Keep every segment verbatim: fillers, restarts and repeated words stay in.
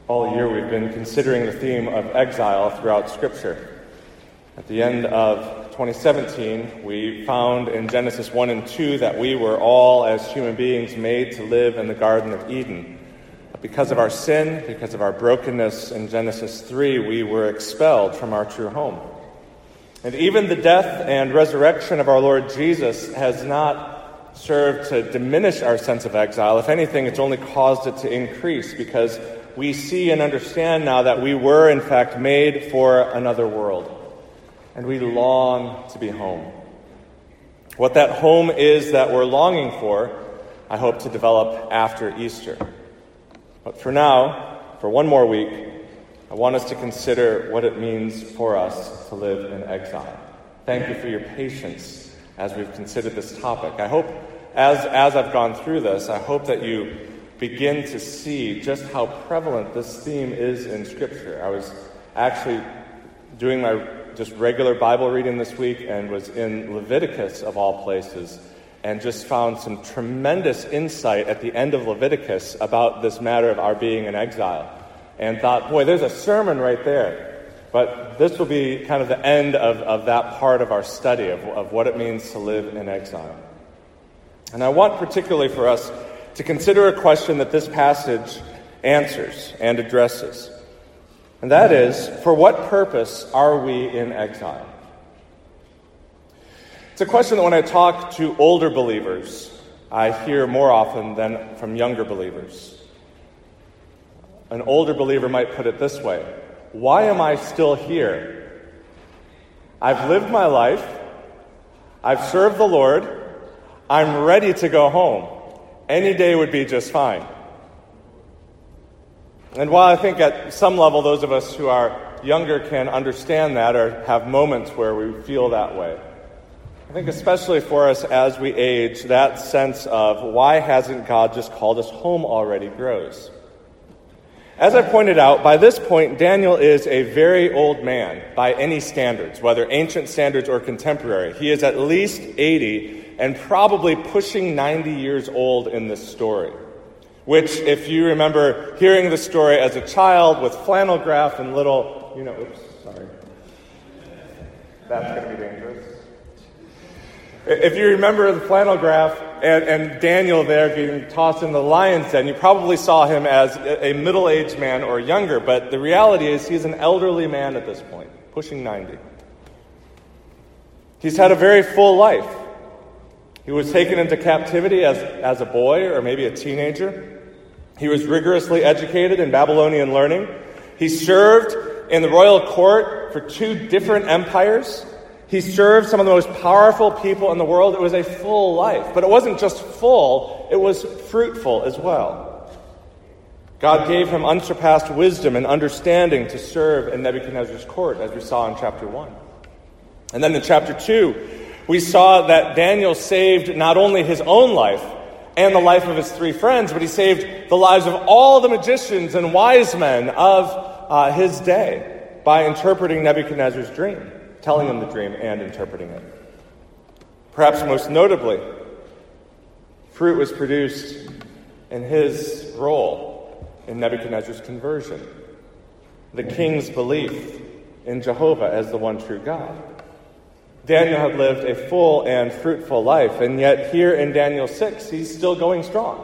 All year we've been considering the theme of exile throughout Scripture. At the end of twenty seventeen, we found in Genesis one and two that we were all, as human beings, made to live in the Garden of Eden. But because of our sin, because of our brokenness in Genesis three, we were expelled from our true home. And even the death and resurrection of our Lord Jesus has not served to diminish our sense of exile. If anything, it's only caused it to increase, because we see and understand now that we were, in fact, made for another world. And we long to be home. What that home is that we're longing for, I hope to develop after Easter. But for now, for one more week, I want us to consider what it means for us to live in exile. Thank you for your patience as we've considered this topic. I hope, as, as I've gone through this, I hope that you begin to see just how prevalent this theme is in Scripture. I was actually doing my just regular Bible reading this week and was in Leviticus, of all places, and just found some tremendous insight at the end of Leviticus about this matter of our being in exile. And thought, boy, there's a sermon right there. But this will be kind of the end of, of that part of our study of, of what it means to live in exile. And I want particularly for us to consider a question that this passage answers and addresses. And that is, for what purpose are we in exile? It's a question that when I talk to older believers, I hear more often than from younger believers. An older believer might put it this way: why am I still here? I've lived my life. I've served the Lord. I'm ready to go home. Any day would be just fine. And while I think at some level those of us who are younger can understand that or have moments where we feel that way, I think especially for us as we age, that sense of why hasn't God just called us home already grows. As I pointed out, by this point, Daniel is a very old man by any standards, whether ancient standards or contemporary. He is at least eighty and probably pushing ninety years old in this story. Which, if you remember hearing the story as a child with flannel graph and little, you know, oops, sorry. That's going to be dangerous. If you remember the flannel graph and, and Daniel there being tossed in the lion's den, you probably saw him as a middle-aged man or younger, but the reality is he's an elderly man at this point, pushing ninety. He's had a very full life. He was taken into captivity as, as a boy or maybe a teenager. He was rigorously educated in Babylonian learning. He served in the royal court for two different empires. He served some of the most powerful people in the world. It was a full life. But it wasn't just full, it was fruitful as well. God gave him unsurpassed wisdom and understanding to serve in Nebuchadnezzar's court, as we saw in chapter one. And then in chapter two, we saw that Daniel saved not only his own life and the life of his three friends, but he saved the lives of all the magicians and wise men of uh, his day by interpreting Nebuchadnezzar's dream, telling him the dream and interpreting it. Perhaps most notably, fruit was produced in his role in Nebuchadnezzar's conversion, the king's belief in Jehovah as the one true God. Daniel had lived a full and fruitful life, and yet here in Daniel six, he's still going strong.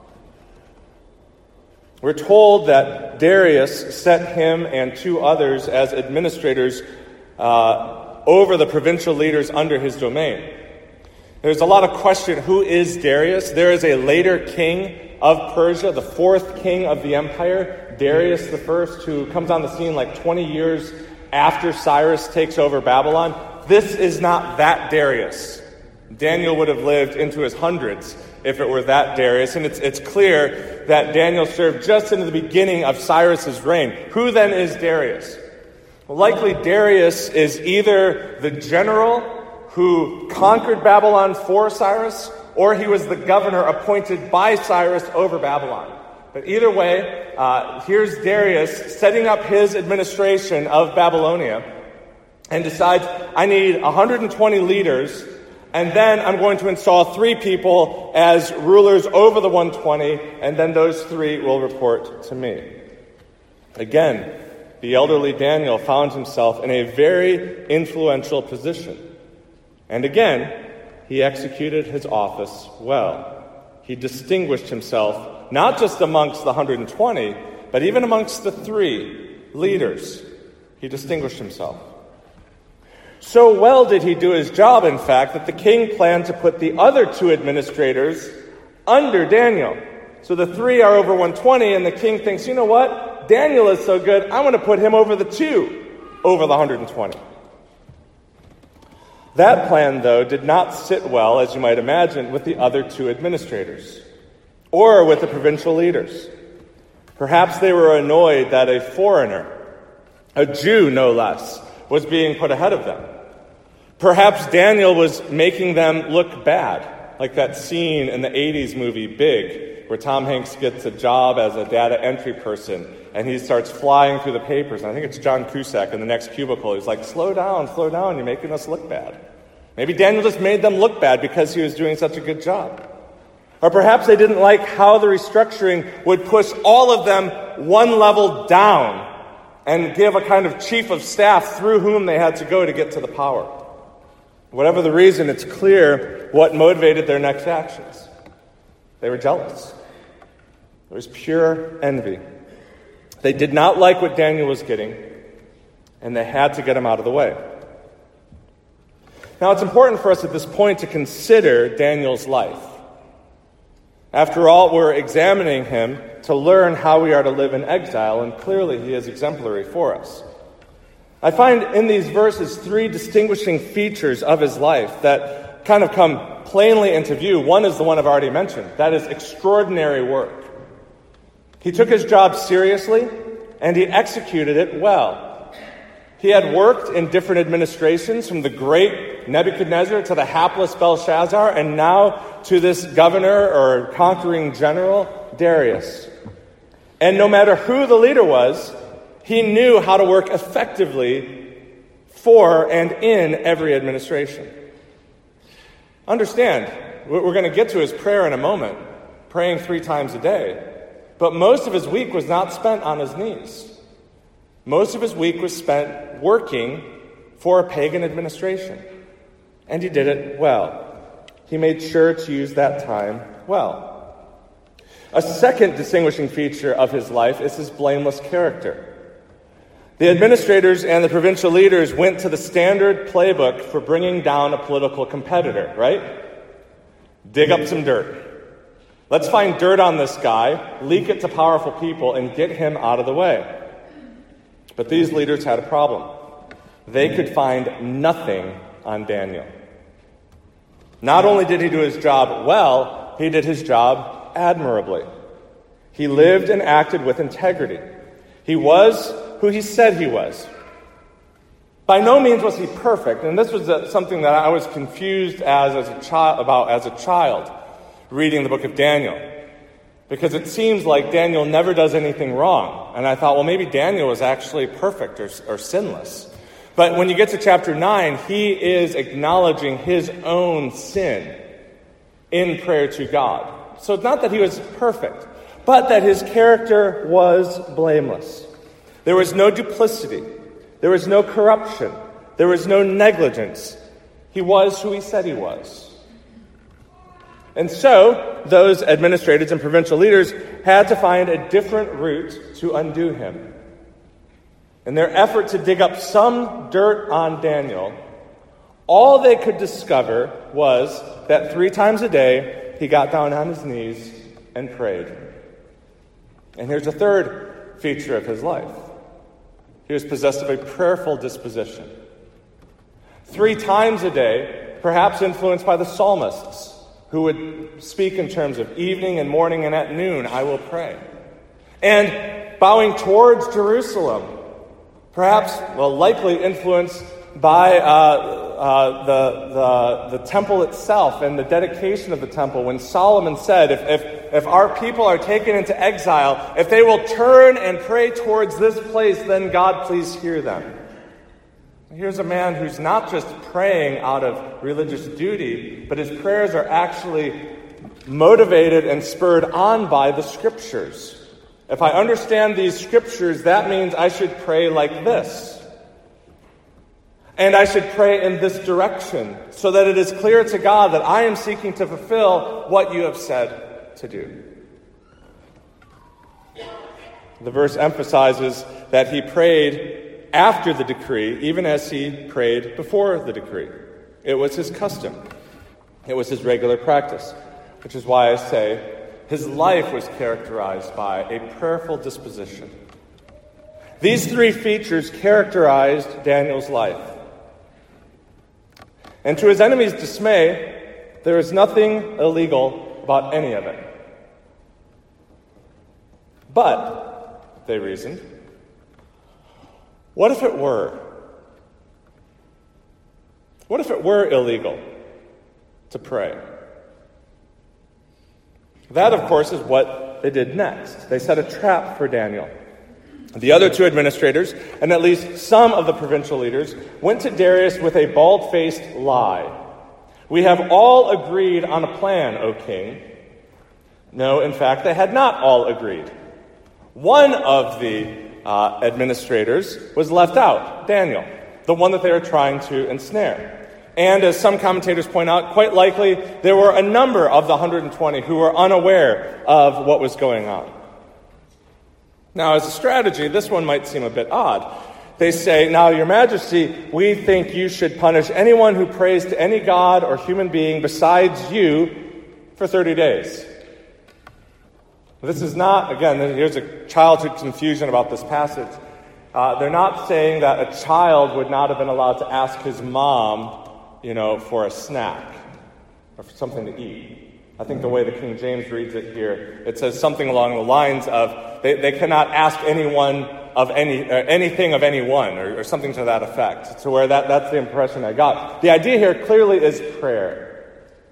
We're told that Darius set him and two others as administrators uh, over the provincial leaders under his domain. There's a lot of question, who is Darius? There is a later king of Persia, the fourth king of the empire, Darius the First, who comes on the scene like twenty years after Cyrus takes over Babylon. This is not that Darius. Daniel would have lived into his hundreds if it were that Darius. And it's it's clear that Daniel served just into the beginning of Cyrus's reign. Who then is Darius? Well, likely Darius is either the general who conquered Babylon for Cyrus, or he was the governor appointed by Cyrus over Babylon. But either way, uh, here's Darius setting up his administration of Babylonia, and decides, I need one hundred twenty leaders, and then I'm going to install three people as rulers over the one hundred twenty, and then those three will report to me. Again, the elderly Daniel found himself in a very influential position. And again, he executed his office well. He distinguished himself not just amongst the one hundred twenty, but even amongst the three leaders. He distinguished himself. So well did he do his job, in fact, that the king planned to put the other two administrators under Daniel. So the three are over one hundred twenty, and the king thinks, you know what? Daniel is so good, I'm going to put him over the two, over the one hundred twenty. That plan, though, did not sit well, as you might imagine, with the other two administrators, or with the provincial leaders. Perhaps they were annoyed that a foreigner, a Jew no less, was being put ahead of them. Perhaps Daniel was making them look bad, like that scene in the eighties movie Big, where Tom Hanks gets a job as a data entry person, and he starts flying through the papers. And I think it's John Cusack in the next cubicle. He's like, slow down, slow down, you're making us look bad. Maybe Daniel just made them look bad because he was doing such a good job. Or perhaps they didn't like how the restructuring would push all of them one level down and give a kind of chief of staff through whom they had to go to get to the power. Whatever the reason, it's clear what motivated their next actions. They were jealous. It was pure envy. They did not like what Daniel was getting, and they had to get him out of the way. Now, it's important for us at this point to consider Daniel's life. After all, we're examining him to learn how we are to live in exile, and clearly he is exemplary for us. I find in these verses three distinguishing features of his life that kind of come plainly into view. One is the one I've already mentioned. That is extraordinary work. He took his job seriously, and he executed it well. He had worked in different administrations, from the great Nebuchadnezzar to the hapless Belshazzar, and now to this governor or conquering general, Darius. And no matter who the leader was, he knew how to work effectively for and in every administration. Understand, what we're going to get to his prayer in a moment, praying three times a day. But most of his week was not spent on his knees. Most of his week was spent working for a pagan administration. And he did it well. He made sure to use that time well. A second distinguishing feature of his life is his blameless character. The administrators and the provincial leaders went to the standard playbook for bringing down a political competitor, right? Dig up some dirt. Let's find dirt on this guy, leak it to powerful people, and get him out of the way. But these leaders had a problem. They could find nothing on Daniel. Not only did he do his job well, he did his job admirably. He lived and acted with integrity. He was who he said he was. By no means was he perfect, and this was a, something that I was confused as, as a child about as a child reading the book of Daniel. Because it seems like Daniel never does anything wrong. And I thought, well, maybe Daniel was actually perfect or, or sinless. But when you get to chapter nine, he is acknowledging his own sin in prayer to God. So it's not that he was perfect, but that his character was blameless. There was no duplicity. There was no corruption. There was no negligence. He was who he said he was. And so, those administrators and provincial leaders had to find a different route to undo him. In their effort to dig up some dirt on Daniel, all they could discover was that three times a day he got down on his knees and prayed. And here's a third feature of his life. He was possessed of a prayerful disposition. Three times a day, perhaps influenced by the psalmists, who would speak in terms of evening and morning and at noon, I will pray. And bowing towards Jerusalem, perhaps, well, likely influenced by uh, uh, the, the, the temple itself and the dedication of the temple, when Solomon said, if, if, if our people are taken into exile, if they will turn and pray towards this place, then God please hear them. Here's a man who's not just praying out of religious duty, but his prayers are actually motivated and spurred on by the Scriptures. If I understand these scriptures, that means I should pray like this. And I should pray in this direction so that it is clear to God that I am seeking to fulfill what you have said to do. The verse emphasizes that he prayed after the decree, even as he prayed before the decree. It was his custom. It was his regular practice, which is why I say his life was characterized by a prayerful disposition. These three features characterized Daniel's life. And to his enemies' dismay, there is nothing illegal about any of it. But, they reasoned, what if it were? What if it were illegal to pray? That, of course, is what they did next. They set a trap for Daniel. The other two administrators, and at least some of the provincial leaders, went to Darius with a bald-faced lie. We have all agreed on a plan, O king. No, in fact, they had not all agreed. One of the uh, administrators was left out, Daniel, the one that they were trying to ensnare. And as some commentators point out, quite likely there were a number of the one hundred twenty who were unaware of what was going on. Now, as a strategy, this one might seem a bit odd. They say, now, Your Majesty, we think you should punish anyone who prays to any god or human being besides you for thirty days. This is not, again, here's a childhood confusion about this passage. Uh, they're not saying that a child would not have been allowed to ask his mom, you know, for a snack or for something to eat. I think the way the King James reads it here, it says something along the lines of they, they cannot ask anyone of any uh, anything of anyone or, or something to that effect. To where that, that's the impression I got. The idea here clearly is prayer.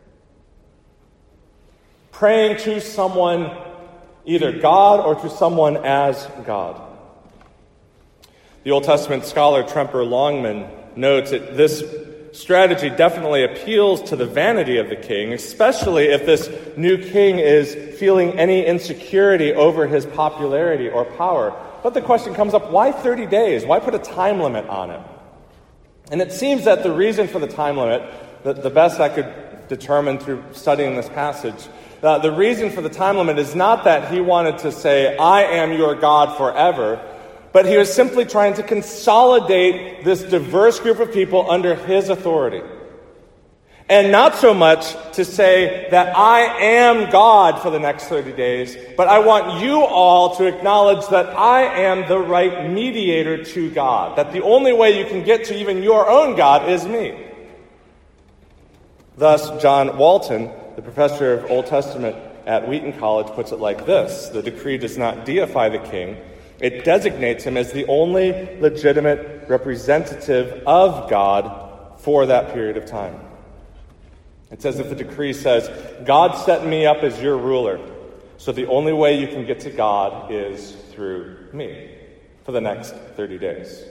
Praying to someone, either God or to someone as God. The Old Testament scholar Tremper Longman notes that this strategy definitely appeals to the vanity of the king, especially if this new king is feeling any insecurity over his popularity or power. But the question comes up, why thirty days? Why put a time limit on it? And it seems that the reason for the time limit, the, the best I could determine through studying this passage, uh, the reason for the time limit is not that he wanted to say, I am your God forever, but he was simply trying to consolidate this diverse group of people under his authority. And not so much to say that I am God for the next thirty days, but I want you all to acknowledge that I am the right mediator to God. That the only way you can get to even your own God is me. Thus, John Walton, the professor of Old Testament at Wheaton College, puts it like this. The decree does not deify the king. It designates him as the only legitimate representative of God for that period of time. It's as if the decree says, God set me up as your ruler, so the only way you can get to God is through me for the next thirty days.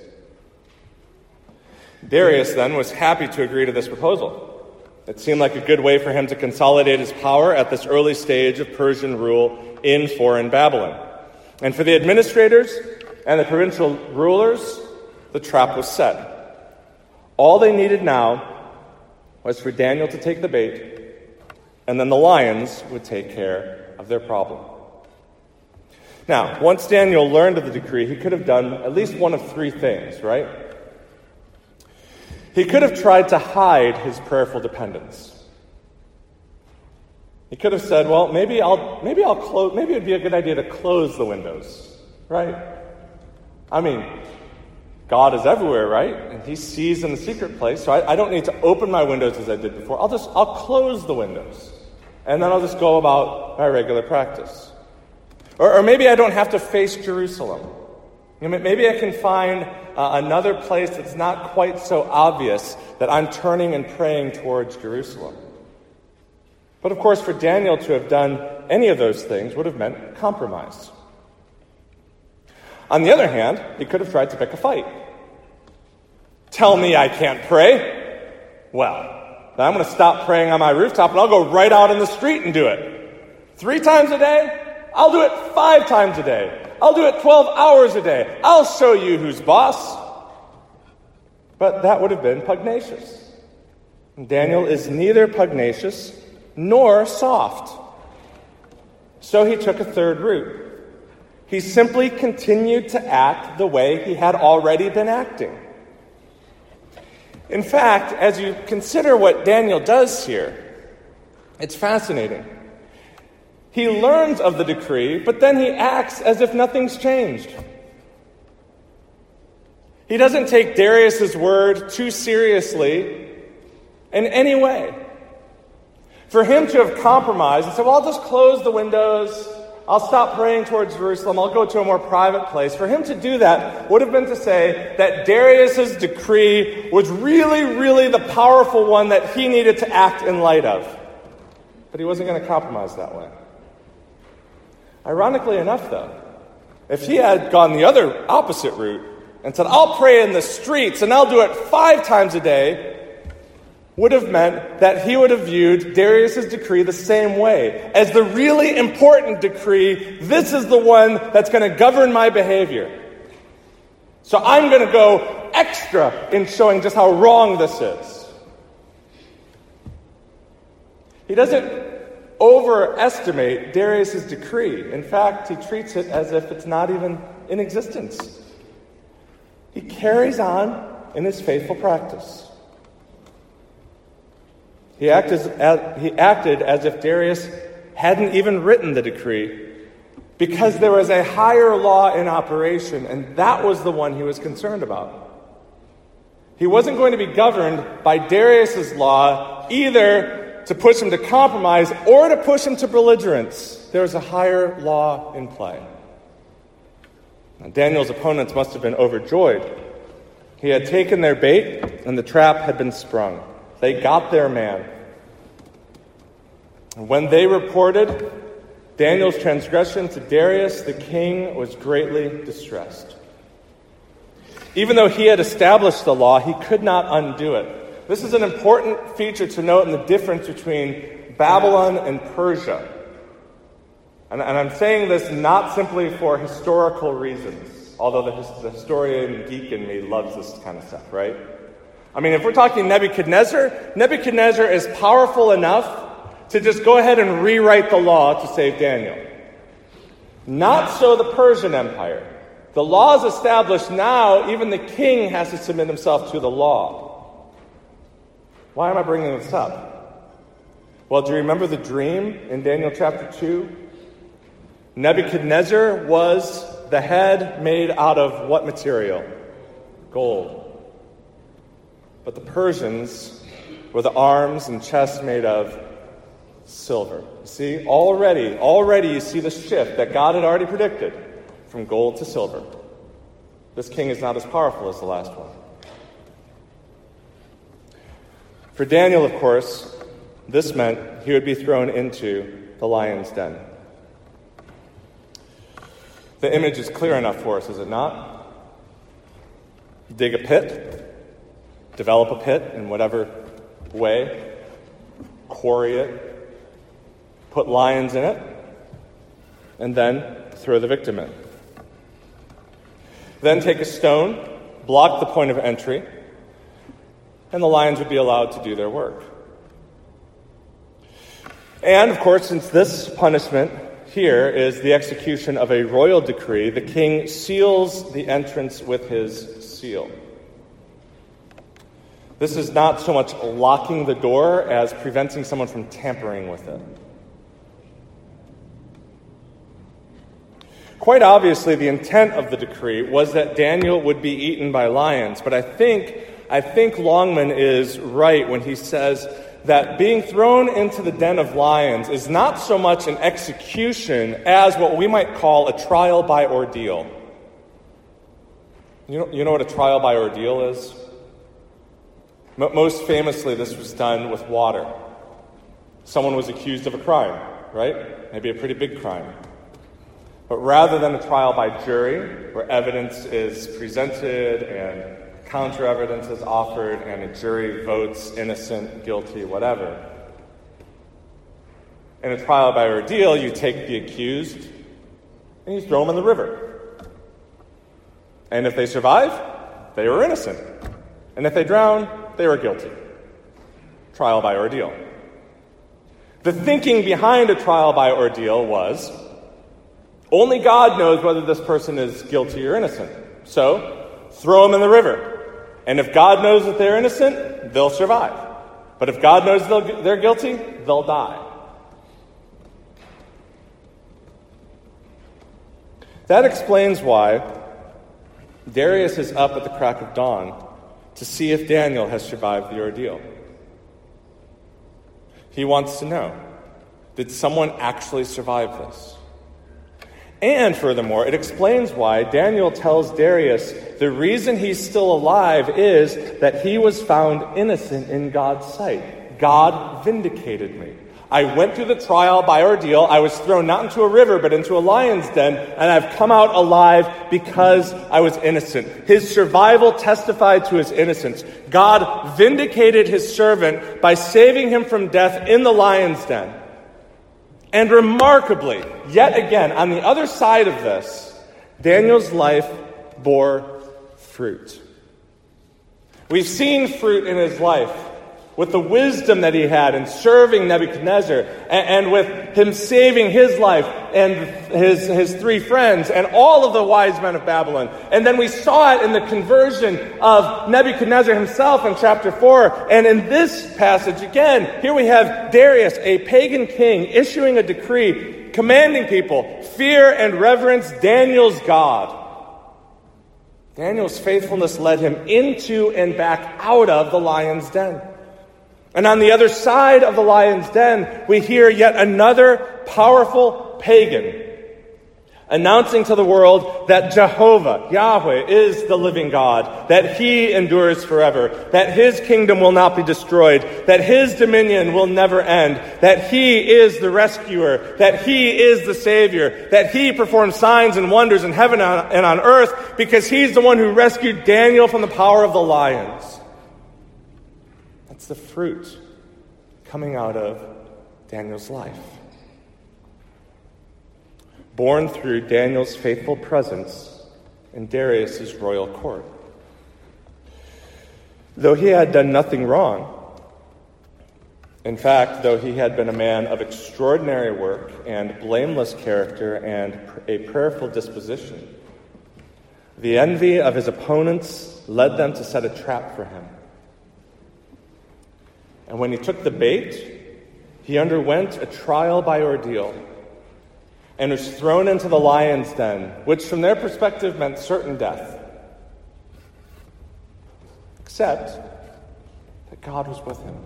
Darius, then, was happy to agree to this proposal. It seemed like a good way for him to consolidate his power at this early stage of Persian rule in foreign Babylon. And for the administrators and the provincial rulers, the trap was set. All they needed now was for Daniel to take the bait, and then the lions would take care of their problem. Now, once Daniel learned of the decree, he could have done at least one of three things, right? He could have tried to hide his prayerful dependence. He could have said, well, maybe I'll maybe I'll close maybe it'd be a good idea to close the windows, right? I mean, God is everywhere, right? And he sees in the secret place, so I, I don't need to open my windows as I did before. I'll just I'll close the windows. And then I'll just go about my regular practice. Or, or maybe I don't have to face Jerusalem. You know, maybe I can find uh, another place that's not quite so obvious that I'm turning and praying towards Jerusalem. But of course, for Daniel to have done any of those things would have meant compromise. On the other hand, he could have tried to pick a fight. Tell me I can't pray? Well, then I'm going to stop praying on my rooftop and I'll go right out in the street and do it. Three times a day? I'll do it five times a day. I'll do it twelve hours a day. I'll show you who's boss. But that would have been pugnacious. And Daniel is neither pugnacious nor soft. So he took a third route. He simply continued to act the way he had already been acting. In fact, as you consider what Daniel does here, it's fascinating. He learns of the decree, but then he acts as if nothing's changed. He doesn't take Darius's word too seriously in any way. For him to have compromised and said, well, I'll just close the windows, I'll stop praying towards Jerusalem, I'll go to a more private place. For him to do that would have been to say that Darius's decree was really, really the powerful one that he needed to act in light of. But he wasn't going to compromise that way. Ironically enough, though, if he had gone the other opposite route and said, I'll pray in the streets and I'll do it five times a day, would have meant that he would have viewed Darius's decree the same way. As the really important decree, this is the one that's going to govern my behavior. So I'm going to go extra in showing just how wrong this is. He doesn't overestimate Darius's decree. In fact, he treats it as if it's not even in existence. He carries on in his faithful practice. He acted as, he acted as if Darius hadn't even written the decree, because there was a higher law in operation, and that was the one he was concerned about. He wasn't going to be governed by Darius's law either to push him to compromise or to push him to belligerence. There was a higher law in play. Now, Daniel's opponents must have been overjoyed. He had taken their bait, and the trap had been sprung. They got their man. And when they reported Daniel's transgression to Darius, the king was greatly distressed. Even though he had established the law, he could not undo it. This is an important feature to note in the difference between Babylon and Persia. And, and I'm saying this not simply for historical reasons, although the, the historian geek in me loves this kind of stuff, right? I mean, if we're talking Nebuchadnezzar, Nebuchadnezzar is powerful enough to just go ahead and rewrite the law to save Daniel. Not so the Persian Empire. The law is established now, even the king has to submit himself to the law. Why am I bringing this up? Well, do you remember the dream in Daniel chapter two? Nebuchadnezzar was the head made out of what material? Gold. But the Persians were the arms and chest made of silver. See, already, already you see the shift that God had already predicted from gold to silver. This king is not as powerful as the last one. For Daniel, of course, this meant he would be thrown into the lion's den. The image is clear enough for us, is it not? Dig a pit. Develop a pit in whatever way, quarry it, put lions in it, and then throw the victim in. Then take a stone, block the point of entry, and the lions would be allowed to do their work. And, of course, since this punishment here is the execution of a royal decree, the king seals the entrance with his seal. This is not so much locking the door as preventing someone from tampering with it. Quite obviously, the intent of the decree was that Daniel would be eaten by lions, but I think, I think Longman is right when he says that being thrown into the den of lions is not so much an execution as what we might call a trial by ordeal. You know, you know what a trial by ordeal is? Most famously, this was done with water. Someone was accused of a crime, right? Maybe a pretty big crime. But rather than a trial by jury, where evidence is presented and counter-evidence is offered and a jury votes innocent, guilty, whatever. In a trial by ordeal, you take the accused and you throw them in the river. And if they survive, they were innocent. And if they drown, they were guilty. Trial by ordeal. The thinking behind a trial by ordeal was, only God knows whether this person is guilty or innocent. So, throw them in the river. And if God knows that they're innocent, they'll survive. But if God knows they're guilty, they'll die. That explains why Darius is up at the crack of dawn to see if Daniel has survived the ordeal. He wants to know, did someone actually survive this? And furthermore, it explains why Daniel tells Darius the reason he's still alive is that he was found innocent in God's sight. God vindicated me. I went through the trial by ordeal. I was thrown not into a river, but into a lion's den, and I've come out alive because I was innocent. His survival testified to his innocence. God vindicated his servant by saving him from death in the lion's den. And remarkably, yet again, on the other side of this, Daniel's life bore fruit. We've seen fruit in his life with the wisdom that he had in serving Nebuchadnezzar, and, and with him saving his life and his, his three friends and all of the wise men of Babylon. And then we saw it in the conversion of Nebuchadnezzar himself in chapter four. And in this passage, again, here we have Darius, a pagan king, issuing a decree commanding people, fear and reverence Daniel's God. Daniel's faithfulness led him into and back out of the lion's den. And on the other side of the lion's den, we hear yet another powerful pagan announcing to the world that Jehovah, Yahweh, is the living God, that he endures forever, that his kingdom will not be destroyed, that his dominion will never end, that he is the rescuer, that he is the Savior, that he performs signs and wonders in heaven and on earth because he's the one who rescued Daniel from the power of the lions. That's the fruit coming out of Daniel's life. Born through Daniel's faithful presence in Darius' royal court. Though he had done nothing wrong, in fact, though he had been a man of extraordinary work and blameless character and a prayerful disposition, the envy of his opponents led them to set a trap for him. And when he took the bait, he underwent a trial by ordeal and was thrown into the lion's den, which from their perspective meant certain death. Except that God was with him.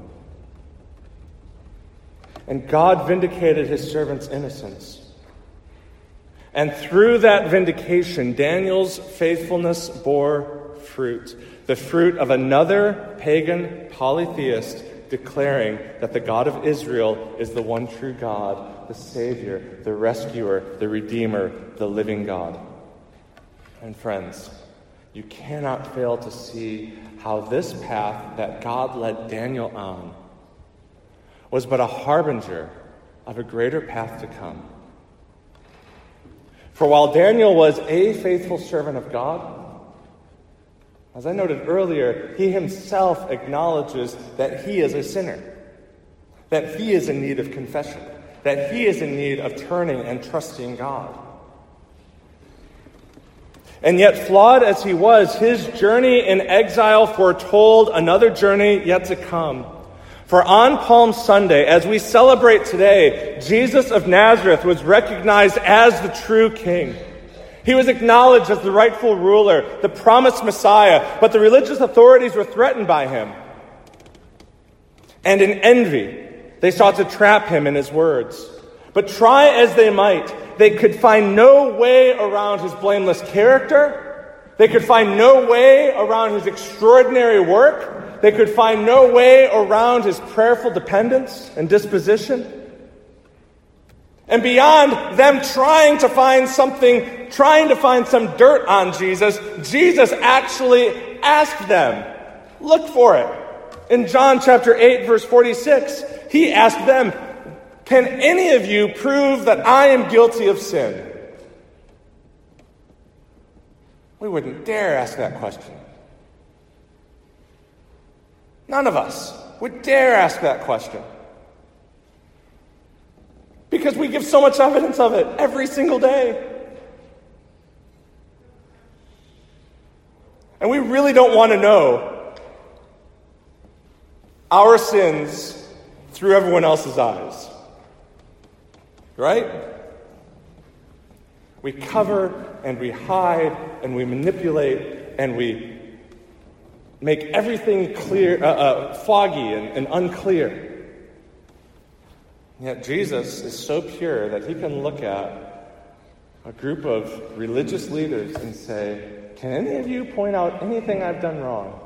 And God vindicated his servant's innocence. And through that vindication, Daniel's faithfulness bore fruit. The fruit of another pagan polytheist declaring that the God of Israel is the one true God, the Savior, the Rescuer, the Redeemer, the living God. And friends, you cannot fail to see how this path that God led Daniel on was but a harbinger of a greater path to come. For while Daniel was a faithful servant of God, as I noted earlier, he himself acknowledges that he is a sinner, that he is in need of confession, that he is in need of turning and trusting God. And yet, flawed as he was, his journey in exile foretold another journey yet to come. For on Palm Sunday, as we celebrate today, Jesus of Nazareth was recognized as the true King. He was acknowledged as the rightful ruler, the promised Messiah, but the religious authorities were threatened by him. And in envy, they sought to trap him in his words. But try as they might, they could find no way around his blameless character. They could find no way around his extraordinary work. They could find no way around his prayerful dependence and disposition. And beyond them trying to find something, trying to find some dirt on Jesus, Jesus actually asked them, look for it. In John chapter eight, verse forty-six, he asked them, can any of you prove that I am guilty of sin? We wouldn't dare ask that question. None of us would dare ask that question. Because we give so much evidence of it every single day. And we really don't want to know our sins through everyone else's eyes. Right? We cover and we hide and we manipulate and we make everything clear, uh, uh, foggy and, and unclear. Yet Jesus is so pure that he can look at a group of religious leaders and say, can any of you point out anything I've done wrong?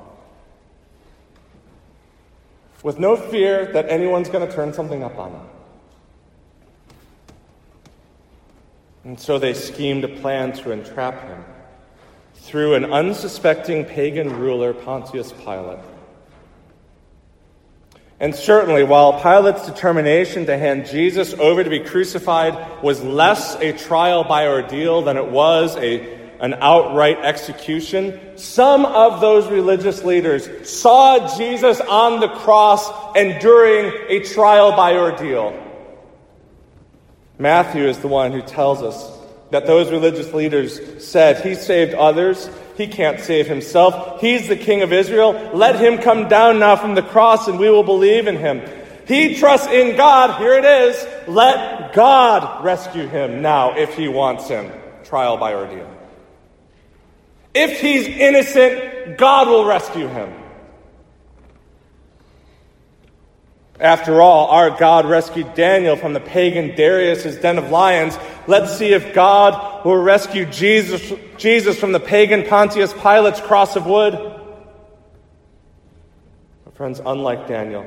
With no fear that anyone's going to turn something up on them. And so they schemed a plan to entrap him through an unsuspecting pagan ruler, Pontius Pilate. And certainly, while Pilate's determination to hand Jesus over to be crucified was less a trial by ordeal than it was a, an outright execution, some of those religious leaders saw Jesus on the cross enduring a trial by ordeal. Matthew is the one who tells us that those religious leaders said, he saved others, he can't save himself, he's the King of Israel, let him come down now from the cross and we will believe in him. He trusts in God, here it is, let God rescue him now if he wants him. Trial by ordeal. If he's innocent, God will rescue him. After all, our God rescued Daniel from the pagan Darius' den of lions. Let's see if God will rescue Jesus, Jesus from the pagan Pontius Pilate's cross of wood. But friends, unlike Daniel,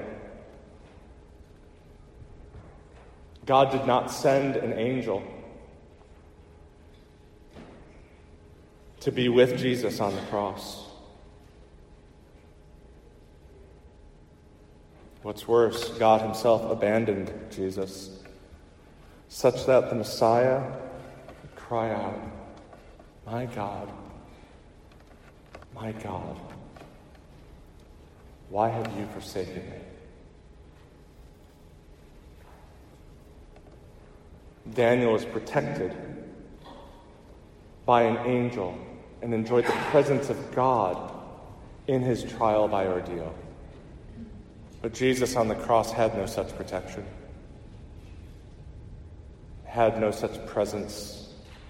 God did not send an angel to be with Jesus on the cross. What's worse, God himself abandoned Jesus, such that the Messiah would cry out, my God, my God, why have you forsaken me? Daniel was protected by an angel and enjoyed the presence of God in his trial by ordeal. But Jesus on the cross had no such protection, had no such presence.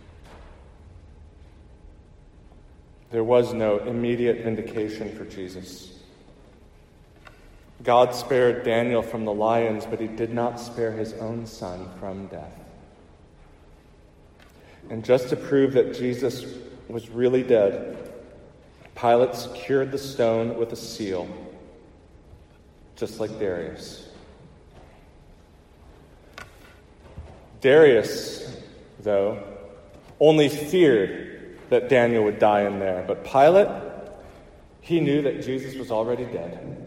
There was no immediate vindication for Jesus. God spared Daniel from the lions, but he did not spare his own son from death. And just to prove that Jesus was really dead, Pilate secured the stone with a seal, just like Darius. Darius, though, only feared that Daniel would die in there. But Pilate, he knew that Jesus was already dead.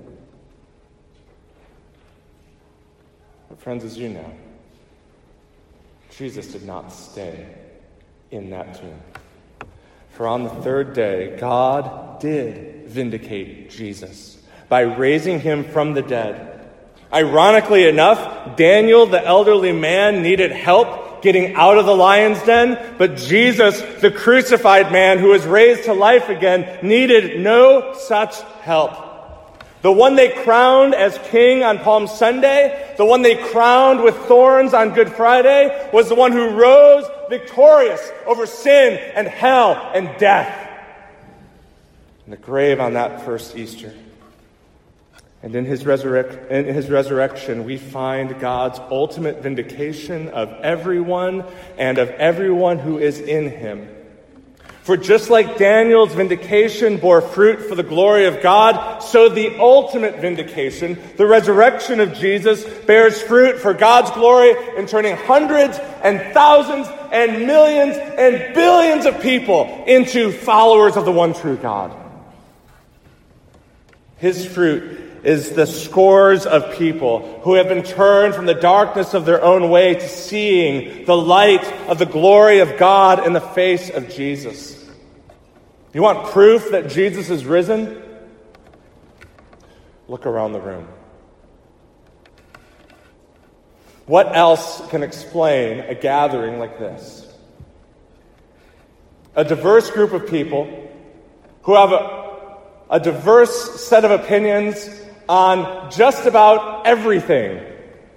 But friends, as you know, Jesus did not stay in that tomb. For on the third day, God did vindicate Jesus by raising him from the dead. Ironically enough, Daniel, the elderly man, needed help getting out of the lion's den, but Jesus, the crucified man who was raised to life again, needed no such help. The one they crowned as king on Palm Sunday, the one they crowned with thorns on Good Friday, was the one who rose victorious over sin and hell and death in the grave on that first Easter. And in his, resurrect, in his resurrection, we find God's ultimate vindication of everyone and of everyone who is in him. For just like Daniel's vindication bore fruit for the glory of God, so the ultimate vindication, the resurrection of Jesus, bears fruit for God's glory in turning hundreds and thousands and millions and billions of people into followers of the one true God. His fruit is the scores of people who have been turned from the darkness of their own way to seeing the light of the glory of God in the face of Jesus. You want proof that Jesus is risen? Look around the room. What else can explain a gathering like this? A diverse group of people who have a, a diverse set of opinions on just about everything.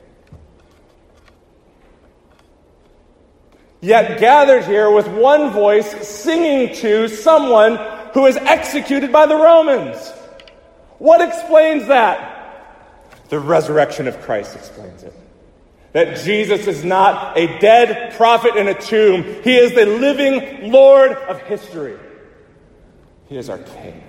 Yet gathered here with one voice singing to someone who is executed by the Romans. What explains that? The resurrection of Christ explains it. That Jesus is not a dead prophet in a tomb. He is the living Lord of history. He is our King.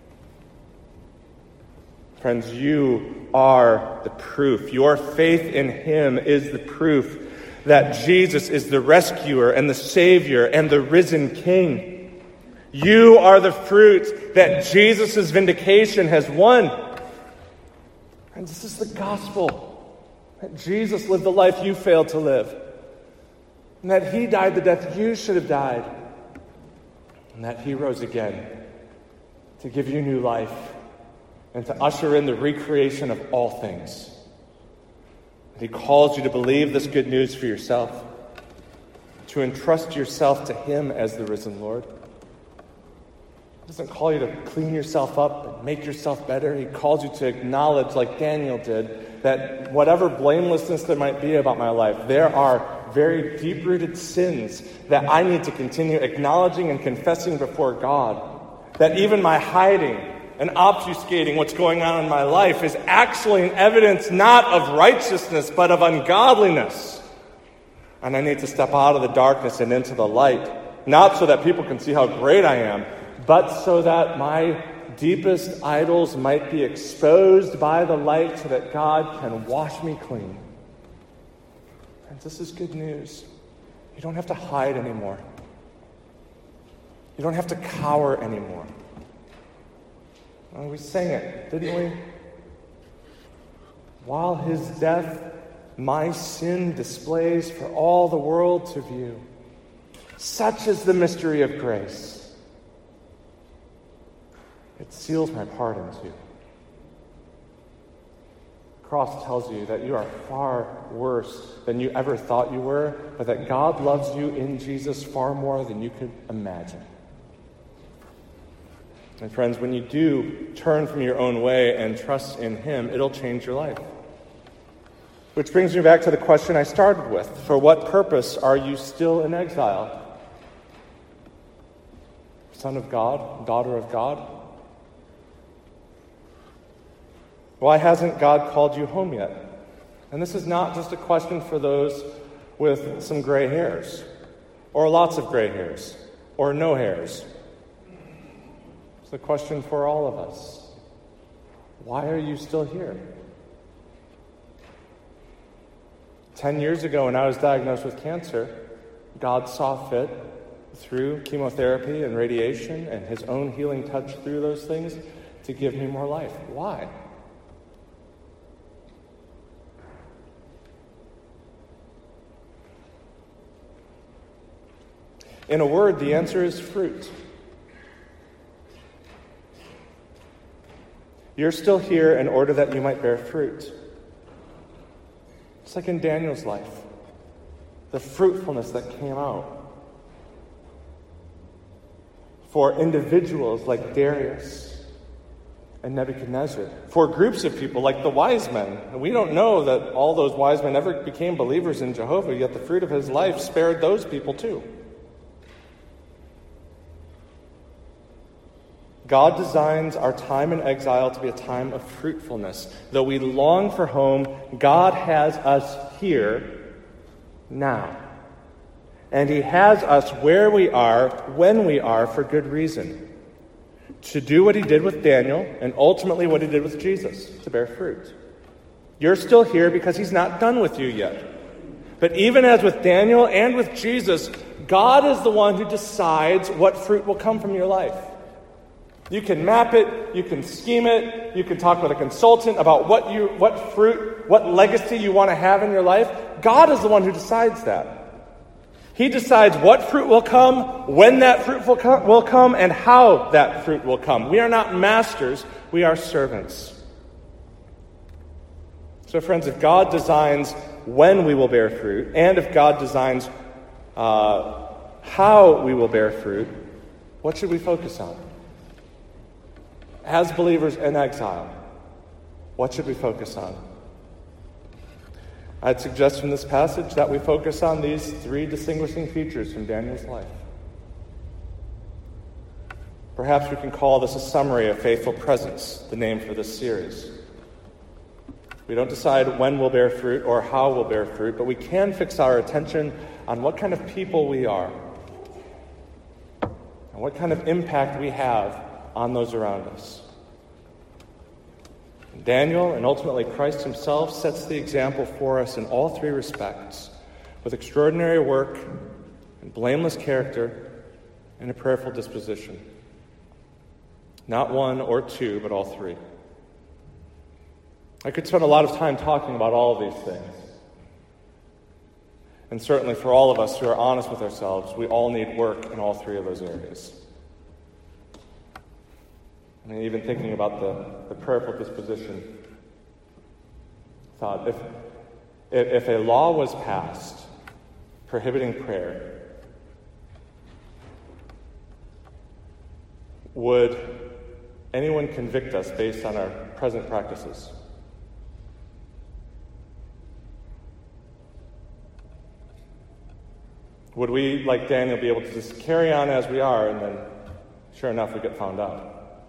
Friends, you are the proof. Your faith in him is the proof that Jesus is the rescuer and the Savior and the risen King. You are the fruit that Jesus' vindication has won. And this is the gospel. That Jesus lived the life you failed to live. And that he died the death you should have died. And that he rose again to give you new life and to usher in the recreation of all things. And he calls you to believe this good news for yourself, to entrust yourself to him as the risen Lord. He doesn't call you to clean yourself up and make yourself better. He calls you to acknowledge, like Daniel did, that whatever blamelessness there might be about my life, there are very deep-rooted sins that I need to continue acknowledging and confessing before God. That even my hiding and obfuscating what's going on in my life is actually an evidence not of righteousness, but of ungodliness. And I need to step out of the darkness and into the light, not so that people can see how great I am, but so that my deepest idols might be exposed by the light so that God can wash me clean. And this is good news. You don't have to hide anymore. You don't have to cower anymore. Well, we sang it, didn't we? While his death my sin displays for all the world to view. Such is the mystery of grace. It seals my pardon too. The cross tells you that you are far worse than you ever thought you were, but that God loves you in Jesus far more than you could imagine. And friends, when you do turn from your own way and trust in him, it'll change your life. Which brings me back to the question I started with. For what purpose are you still in exile? Son of God, daughter of God? Why hasn't God called you home yet? And this is not just a question for those with some gray hairs, or lots of gray hairs, or no hairs. It's a question for all of us. Why are you still here? Ten years ago, when I was diagnosed with cancer, God saw fit, through chemotherapy and radiation and his own healing touch through those things, to give me more life. Why? In a word, the answer is fruit. You're still here in order that you might bear fruit. It's like in Daniel's life, the fruitfulness that came out. For individuals like Darius and Nebuchadnezzar. For groups of people like the wise men. And we don't know that all those wise men ever became believers in Jehovah, yet the fruit of his life spared those people too. God designs our time in exile to be a time of fruitfulness. Though we long for home, God has us here now. And he has us where we are, when we are, for good reason. To do what he did with Daniel, and ultimately what he did with Jesus, to bear fruit. You're still here because he's not done with you yet. But even as with Daniel and with Jesus, God is the one who decides what fruit will come from your life. You can map it, you can scheme it, you can talk with a consultant about what you, what fruit, what legacy you want to have in your life. God is the one who decides that. He decides what fruit will come, when that fruit will come, will come, and how that fruit will come. We are not masters, we are servants. So friends, if God designs when we will bear fruit, and if God designs uh, how we will bear fruit, what should we focus on? As believers in exile, what should we focus on? I'd suggest from this passage that we focus on these three distinguishing features from Daniel's life. Perhaps we can call this a summary of faithful presence, the name for this series. We don't decide when we'll bear fruit or how we'll bear fruit, but we can fix our attention on what kind of people we are and what kind of impact we have on those around us. Daniel, and ultimately Christ himself, sets the example for us in all three respects, with extraordinary work and blameless character and a prayerful disposition. Not one or two, but all three. I could spend a lot of time talking about all of these things. And certainly for all of us who are honest with ourselves, we all need work in all three of those areas. I mean, even thinking about the, the prayerful disposition, thought if, if if a law was passed prohibiting prayer, would anyone convict us based on our present practices? Would we, like Daniel, be able to just carry on as we are, and then, sure enough, we get found out?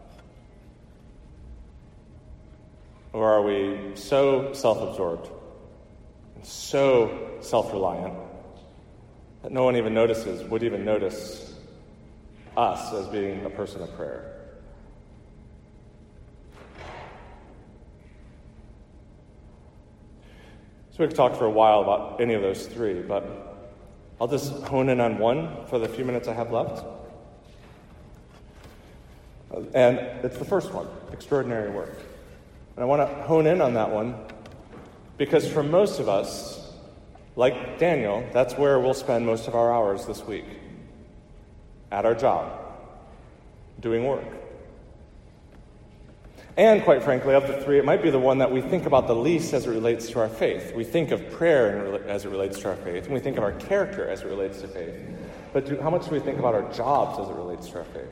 Or are we so self-absorbed, and so self-reliant, that no one even notices, would even notice us as being a person of prayer? So we could talk for a while about any of those three, but I'll just hone in on one for the few minutes I have left. And it's the first one, extraordinary work. And I want to hone in on that one because for most of us, like Daniel, that's where we'll spend most of our hours this week. At our job, doing work. And quite frankly, of the three, it might be the one that we think about the least as it relates to our faith. We think of prayer as it relates to our faith, and we think of our character as it relates to faith. But do, how much do we think about our jobs as it relates to our faith?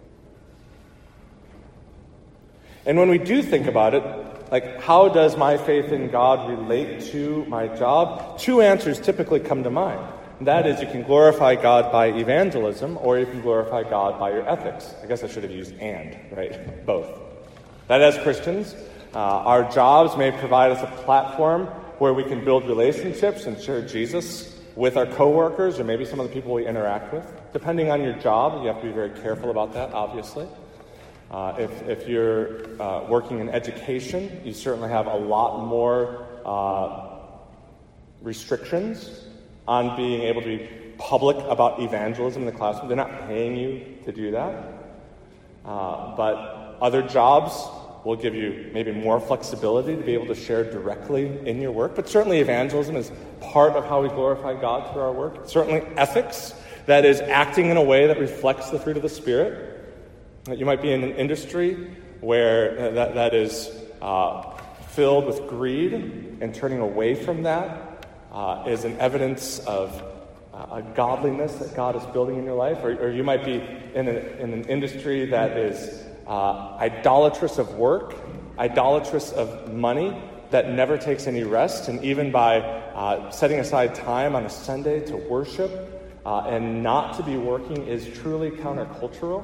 And when we do think about it, like, how does my faith in God relate to my job? Two answers typically come to mind. And that is, you can glorify God by evangelism, or you can glorify God by your ethics. I guess I should have used and, right? Both. That as Christians, uh, our jobs may provide us a platform where we can build relationships and share Jesus with our coworkers, or maybe some of the people we interact with. Depending on your job, you have to be very careful about that, obviously. Uh, if, if you're uh, working in education, you certainly have a lot more uh, restrictions on being able to be public about evangelism in the classroom. They're not paying you to do that. Uh, but other jobs will give you maybe more flexibility to be able to share directly in your work. But certainly evangelism is part of how we glorify God through our work. Certainly ethics, that is acting in a way that reflects the fruit of the Spirit. You might be in an industry where that, that is uh, filled with greed, and turning away from that uh, is an evidence of uh, a godliness that God is building in your life. Or, or you might be in, a, in an industry that is uh, idolatrous of work, idolatrous of money, that never takes any rest, and even by uh, setting aside time on a Sunday to worship uh, and not to be working is truly countercultural.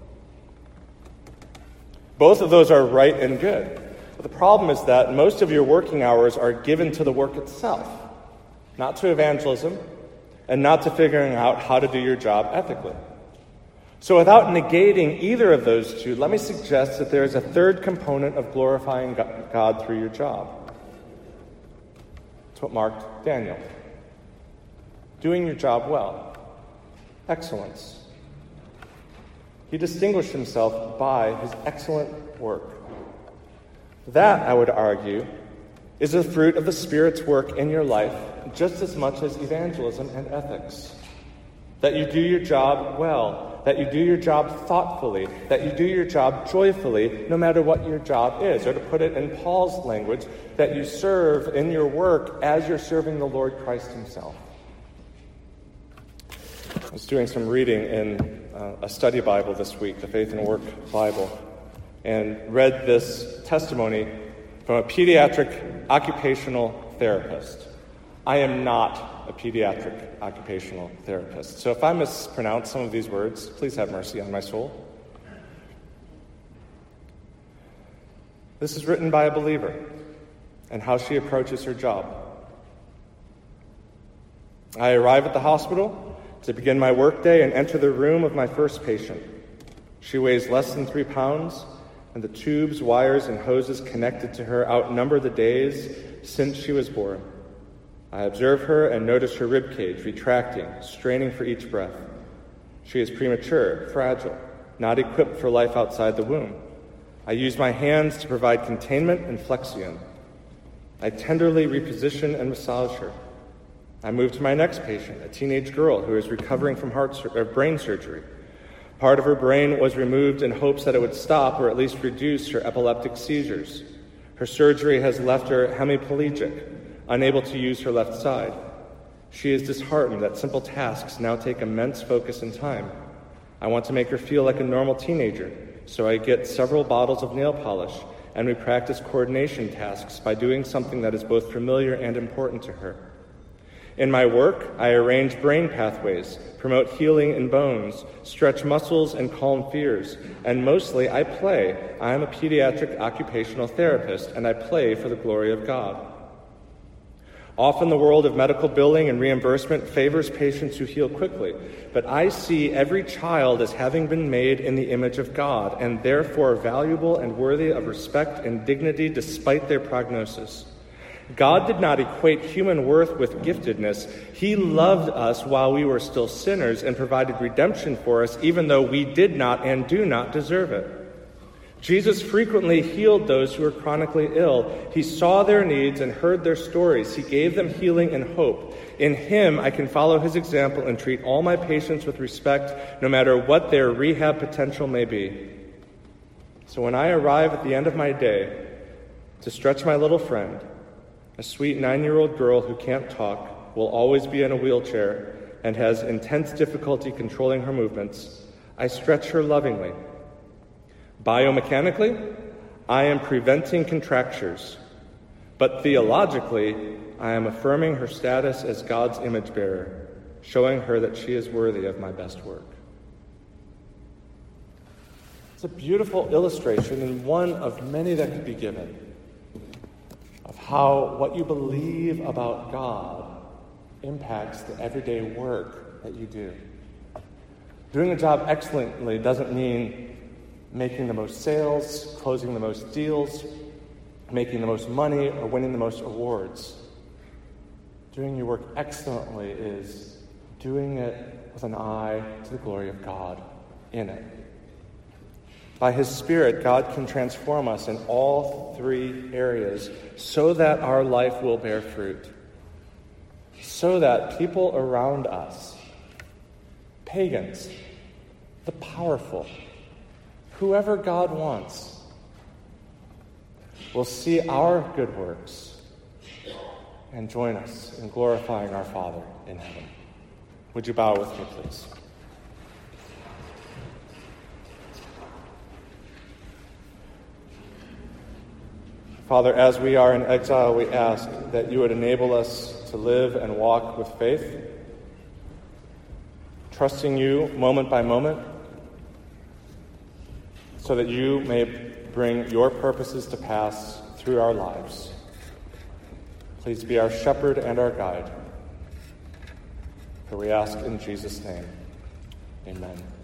Both of those are right and good. But the problem is that most of your working hours are given to the work itself, not to evangelism, and not to figuring out how to do your job ethically. So without negating either of those two, let me suggest that there is a third component of glorifying God through your job. It's what marked Daniel. Doing your job well. Excellence. He distinguished himself by his excellent work. That, I would argue, is the fruit of the Spirit's work in your life just as much as evangelism and ethics. that you do your job well, that you do your job thoughtfully, that you do your job joyfully, no matter what your job is. Or to put it in Paul's language, that you serve in your work as you're serving the Lord Christ himself. I was doing some reading in uh, a study Bible this week, the Faith and Work Bible, and read this testimony from a pediatric occupational therapist. I am not a pediatric occupational therapist, so if I mispronounce some of these words, please have mercy on my soul. This is written by a believer and how she approaches her job. I arrive at the hospital to begin my workday and enter the room of my first patient. She weighs less than three pounds, and the tubes, wires, and hoses connected to her outnumber the days since she was born. I observe her and notice her rib cage retracting, straining for each breath. She is premature, fragile, not equipped for life outside the womb. I use my hands to provide containment and flexion. I tenderly reposition and massage her. I move to my next patient, a teenage girl who is recovering from heart sur- or brain surgery. Part of her brain was removed in hopes that it would stop or at least reduce her epileptic seizures. Her surgery has left her hemiplegic, unable to use her left side. She is disheartened that simple tasks now take immense focus and time. I want to make her feel like a normal teenager, so I get several bottles of nail polish, and we practice coordination tasks by doing something that is both familiar and important to her. In my work, I arrange brain pathways, promote healing in bones, stretch muscles, and calm fears. And mostly, I play. I am a pediatric occupational therapist, and I play for the glory of God. Often the world of medical billing and reimbursement favors patients who heal quickly, but I see every child as having been made in the image of God, and therefore valuable and worthy of respect and dignity despite their prognosis. God did not equate human worth with giftedness. He loved us while we were still sinners and provided redemption for us, even though we did not and do not deserve it. Jesus frequently healed those who were chronically ill. He saw their needs and heard their stories. He gave them healing and hope. In him, I can follow his example and treat all my patients with respect, no matter what their rehab potential may be. So when I arrive at the end of my day to stretch my little friend, a sweet nine-year-old girl who can't talk, will always be in a wheelchair, and has intense difficulty controlling her movements, I stretch her lovingly. Biomechanically, I am preventing contractures, but theologically, I am affirming her status as God's image bearer, showing her that she is worthy of my best work. It's a beautiful illustration, and one of many that could be given, of how what you believe about God impacts the everyday work that you do. Doing a job excellently doesn't mean making the most sales, closing the most deals, making the most money, or winning the most awards. Doing your work excellently is doing it with an eye to the glory of God in it. By his Spirit, God can transform us in all three areas so that our life will bear fruit. So that people around us, pagans, the powerful, whoever God wants, will see our good works and join us in glorifying our Father in heaven. Would you bow with me, please? Father, as we are in exile, we ask that you would enable us to live and walk with faith, trusting you moment by moment, so that you may bring your purposes to pass through our lives. Please be our shepherd and our guide. For we ask in Jesus' name, amen.